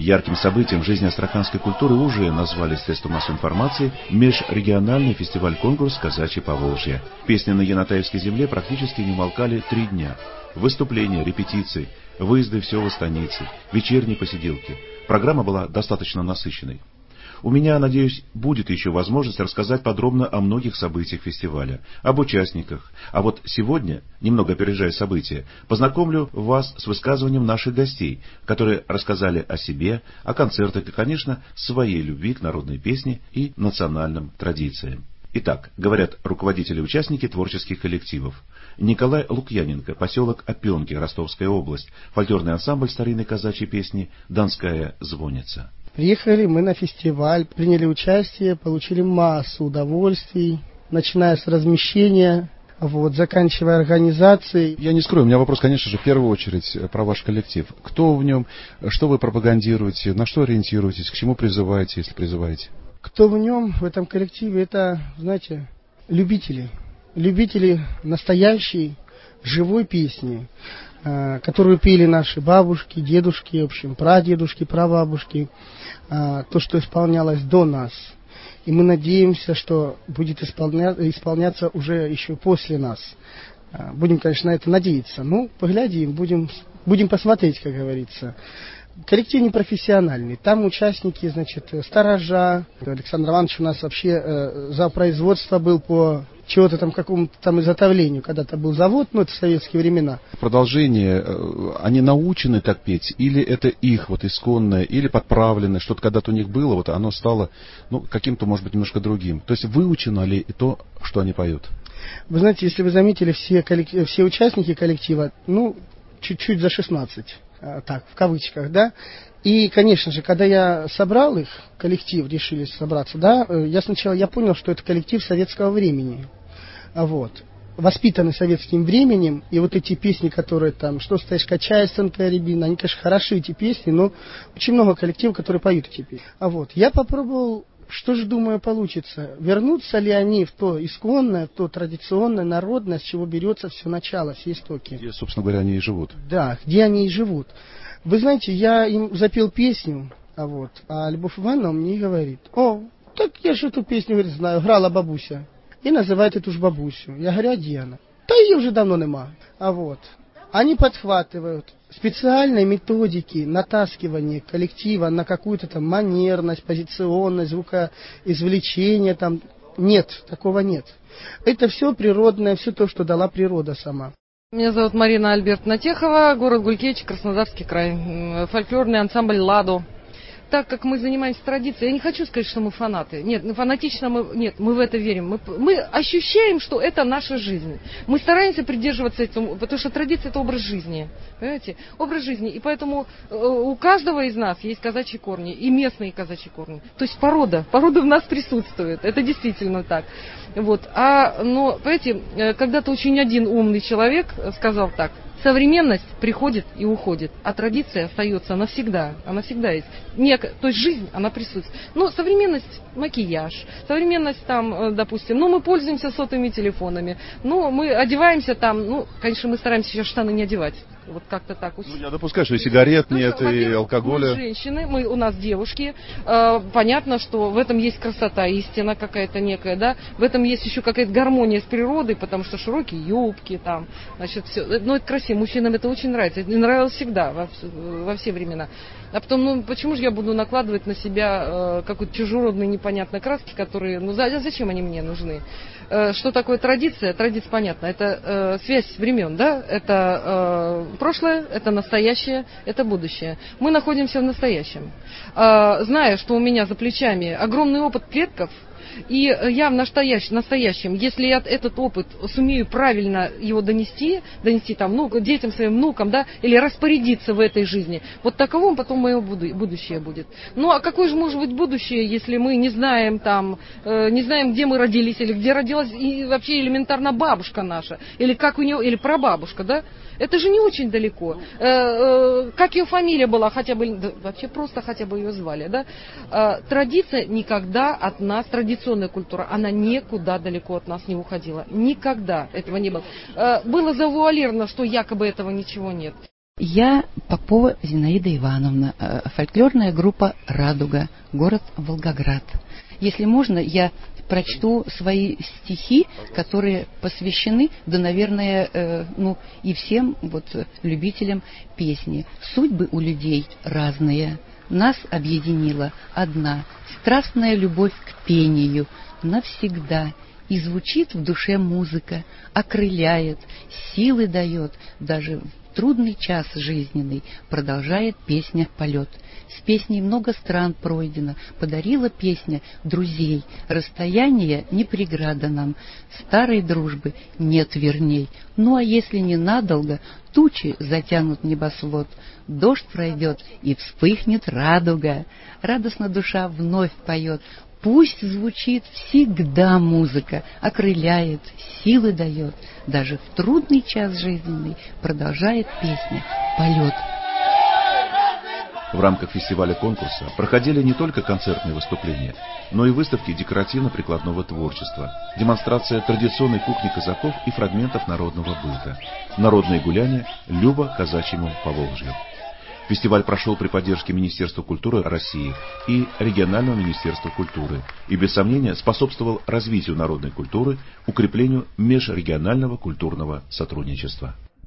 Ярким событием в жизни астраханской культуры уже назвали средства массовой информации межрегиональный фестиваль-конкурс «Казачье Поволжье». Песни на Янатаевской земле практически не умолкали 3 дня. Выступления, репетиции, выезды в села станицы, вечерние посиделки. Программа была достаточно насыщенной. У меня, надеюсь, будет еще возможность рассказать подробно о многих событиях фестиваля, об участниках. А вот сегодня, немного опережая события, познакомлю вас с высказыванием наших гостей, которые рассказали о себе, о концертах и, конечно, своей любви к народной песне и национальным традициям. Итак, говорят руководители и участники творческих коллективов. Николай Лукьяненко, поселок Опенки, Ростовская область, фольклорный ансамбль старинной казачьей песни «Донская звонница». Приехали мы на фестиваль, приняли участие, получили массу удовольствий, начиная с размещения, заканчивая организацией. Я не скрою, у меня вопрос, конечно же, в первую очередь про ваш коллектив. Кто в нем, что вы пропагандируете, на что ориентируетесь, к чему призываете, если призываете? Кто в нем, в этом коллективе, это, знаете, любители. Любители настоящей, живой песни, которую пели наши бабушки, дедушки, в общем, прадедушки, прабабушки, то, что исполнялось до нас. И мы надеемся, что будет исполняться уже еще после нас. Будем, конечно, на это надеяться. Ну, поглядим, будем посмотреть, как говорится. Коллектив непрофессиональный. Там участники, значит, сторожа. Александр Иванович у нас вообще за производство был по чего-то там, какому-то там изготовлению. Когда-то был завод, это в советские времена. Продолжение, они научены так петь? Или это их исконное, или подправленное? Что-то когда-то у них было, оно стало, каким-то, может быть, немножко другим. То есть выучено ли и то, что они поют? Вы знаете, если вы заметили, все участники коллектива, чуть-чуть за 16. Так, в кавычках, да. И, конечно же, когда я собрал их, коллектив, решили собраться, да, я понял, что это коллектив советского времени. Воспитаны советским временем, и эти песни, которые там, что стоишь, качаясь, тонкая рябина, они, конечно, хороши, эти песни, но очень много коллективов, которые поют эти песни. Я попробовал, что же, думаю, получится, вернутся ли они в то исконное, в то традиционное, народное, с чего берется все начало, все истоки. Где, собственно говоря, они и живут. Да, где они и живут. Вы знаете, я им запел песню, а Любовь Ивановна мне говорит: так я же эту песню, говорит, знаю, грала бабуся. И называет эту ж бабусю. Я говорю: а где она? Да ее уже давно нема. Они подхватывают специальные методики натаскивания коллектива на какую-то там манерность, позиционность, звукоизвлечение там. Нет, такого нет. Это все природное, все то, что дала природа сама. Меня зовут Марина Альбертовна Техова, город Гулькевич, Краснодарский край. Фольклорный ансамбль «Ладо». Так как мы занимаемся традицией, я не хочу сказать, что мы фанаты. Нет, фанатично мы в это верим. Мы ощущаем, что это наша жизнь. Мы стараемся придерживаться этому, потому что традиция – это образ жизни. Понимаете? Образ жизни. И поэтому у каждого из нас есть казачьи корни, и местные казачьи корни. То есть порода в нас присутствует. Это действительно так. Но, понимаете, когда-то очень один умный человек сказал так: современность приходит и уходит, а традиция остается навсегда. Она всегда есть. То есть жизнь, она присутствует. Но современность – макияж. Современность допустим, мы пользуемся сотовыми телефонами. Мы одеваемся конечно, мы стараемся сейчас штаны не одевать. Как-то так. Я допускаю, что и сигарет нет, и алкоголя. Мы женщины, у нас девушки. Понятно, что в этом есть красота, истина какая-то некая, да. В этом есть еще какая-то гармония с природой, потому что широкие юбки все. Это красиво. Мужчинам это очень нравится. Это нравилось всегда, во все времена. А потом, почему же я буду накладывать на себя какой-то чужеродной непонятной краски, которые, зачем они мне нужны? Что такое традиция? Традиция, понятно, это связь времен, да? Это прошлое, это настоящее, это будущее. Мы находимся в настоящем. Зная, что у меня за плечами огромный опыт предков, и я в настоящем, если я этот опыт сумею правильно его донести детям своим, внукам, да, или распорядиться в этой жизни, таковым потом мое будущее будет. А какое же может быть будущее, если мы не знаем где мы родились, или где родилась и вообще элементарно бабушка наша, или как у нее, или прабабушка, да? Это же не очень далеко. Как ее фамилия была, вообще просто хотя бы ее звали, да? Традиция никогда от нас, традиционная культура, она никуда далеко от нас не уходила. Никогда этого не было. Было завуалировано, что якобы этого ничего нет. Я Попова Зинаида Ивановна, фольклорная группа «Радуга», город Волгоград. Если можно, я прочту свои стихи, которые посвящены, да, наверное, и всем любителям песни. Судьбы у людей разные, нас объединила одна страстная любовь к пению навсегда. И звучит в душе музыка, окрыляет, силы дает, даже в трудный час жизненный продолжает песня полет. С песней много стран пройдено, подарила песня друзей. Расстояние не преграда нам, старой дружбы нет верней. Ну а если ненадолго, тучи затянут небосвод, дождь пройдет и вспыхнет радуга. Радостно душа вновь поет. Пусть звучит всегда музыка, окрыляет, силы дает, даже в трудный час жизненный продолжает песня полет. В рамках фестиваля-конкурса проходили не только концертные выступления, но и выставки декоративно-прикладного творчества, демонстрация традиционной кухни казаков и фрагментов народного быта, народные гуляния «Люба казачьему Поволжью». Фестиваль прошел при поддержке Министерства культуры России и регионального Министерства культуры и, без сомнения, способствовал развитию народной культуры, укреплению межрегионального культурного сотрудничества.